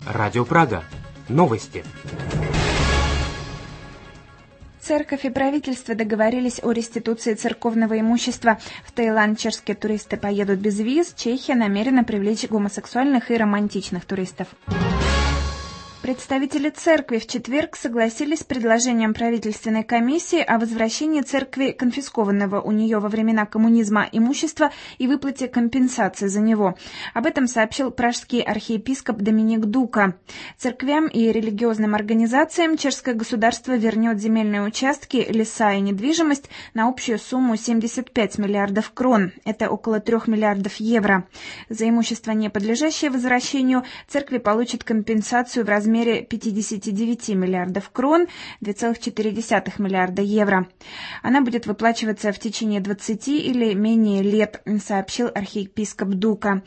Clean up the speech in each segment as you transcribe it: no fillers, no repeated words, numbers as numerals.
Радио Прага. Новости. Церковь и правительство договорились о реституции церковного имущества. В Таиланд чешские туристы поедут без виз. Чехия намерена привлечь гомосексуальных и романтичных туристов. Представители церкви в четверг согласились с предложением правительственной комиссии о возвращении церкви конфискованного у нее во времена коммунизма имущества и выплате компенсации за него. Об этом сообщил пражский архиепископ Доминик Дука. Церквям и религиозным организациям чешское государство вернет земельные участки, леса и недвижимость на общую сумму 75 миллиардов крон. Это около 3 миллиардов евро. За имущество, не подлежащее возвращению, церкви получат компенсацию в размере 59 миллиардов крон, 2,4 миллиарда евро. Она будет выплачиваться в течение 20 или менее лет, сообщил архиепископ Дука.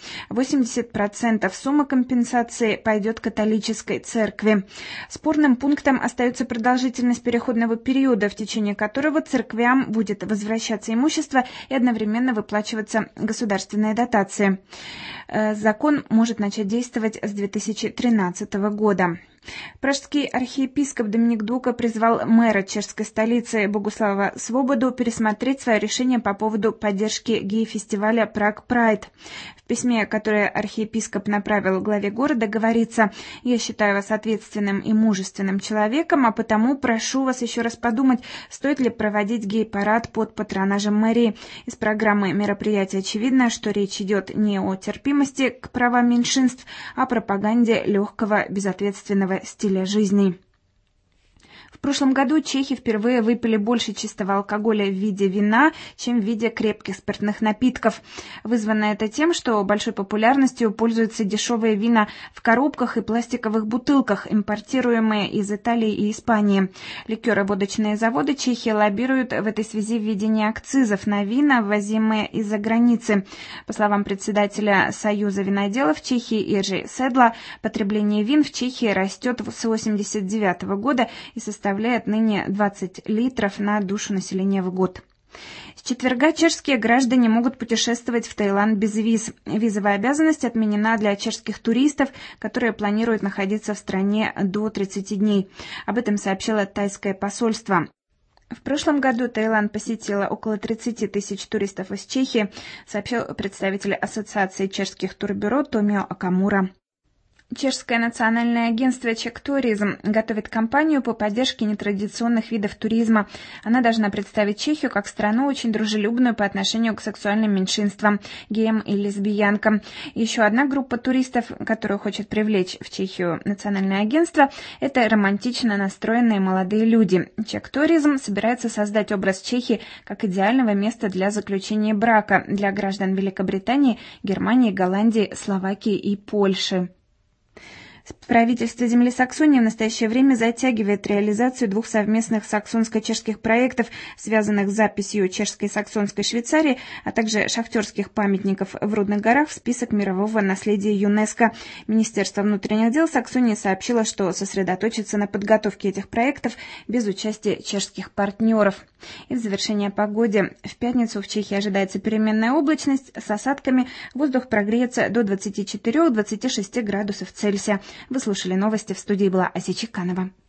80% суммы компенсации пойдет католической церкви. Спорным пунктом остается продолжительность переходного периода, в течение которого церквям будет возвращаться имущество и одновременно выплачиваться государственные дотации. Закон может начать действовать с 2013 года. Пражский архиепископ Доминик Дука призвал мэра чешской столицы Богуслава Свободу пересмотреть свое решение по поводу поддержки гей-фестиваля Prague Pride. В письме, которое архиепископ направил главе города, говорится: «Я считаю вас ответственным и мужественным человеком, а потому прошу вас еще раз подумать, стоит ли проводить гей-парад под патронажем мэрии. Из программы мероприятия очевидно, что речь идет не о терпимости к правам меньшинств, а о пропаганде легкого, безответственного стиля жизни». В прошлом году чехи впервые выпили больше чистого алкоголя в виде вина, чем в виде крепких спиртных напитков. Вызвано это тем, что большой популярностью пользуются дешевые вина в коробках и пластиковых бутылках, импортируемые из Италии и Испании. Ликероводочные заводы Чехии лоббируют в этой связи введение акцизов на вина, ввозимые из-за границы. По словам председателя Союза виноделов Чехии Иржи Седла, потребление вин в Чехии растет с 1989 года и составляет ныне 20 литров на душу населения в год. С четверга чешские граждане могут путешествовать в Таиланд без виз. Визовая обязанность отменена для чешских туристов, которые планируют находиться в стране до 30 дней. Об этом сообщило тайское посольство. В прошлом году Таиланд посетило около 30 тысяч туристов из Чехии, сообщил представитель Ассоциации чешских турбюро Томио Акамура. Чешское национальное агентство «Чек-туризм» готовит кампанию по поддержке нетрадиционных видов туризма. Она должна представить Чехию как страну очень дружелюбную по отношению к сексуальным меньшинствам, геям и лесбиянкам. Еще одна группа туристов, которую хочет привлечь в Чехию национальное агентство, это романтично настроенные молодые люди. «Чек-туризм» собирается создать образ Чехии как идеального места для заключения брака для граждан Великобритании, Германии, Голландии, Словакии и Польши. Правительство земли Саксонии в настоящее время затягивает реализацию 2 совместных саксонско-чешских проектов, связанных с записью чешской и саксонской Швейцарии, а также шахтерских памятников в Рудных горах в список мирового наследия ЮНЕСКО. Министерство внутренних дел Саксонии сообщило, что сосредоточится на подготовке этих проектов без участия чешских партнеров. И в завершение о погоде. В пятницу в Чехии ожидается переменная облачность с осадками. Воздух прогреется до 24-26 градусов Цельсия. Вы слушали новости, в студии была Ася Чеканова.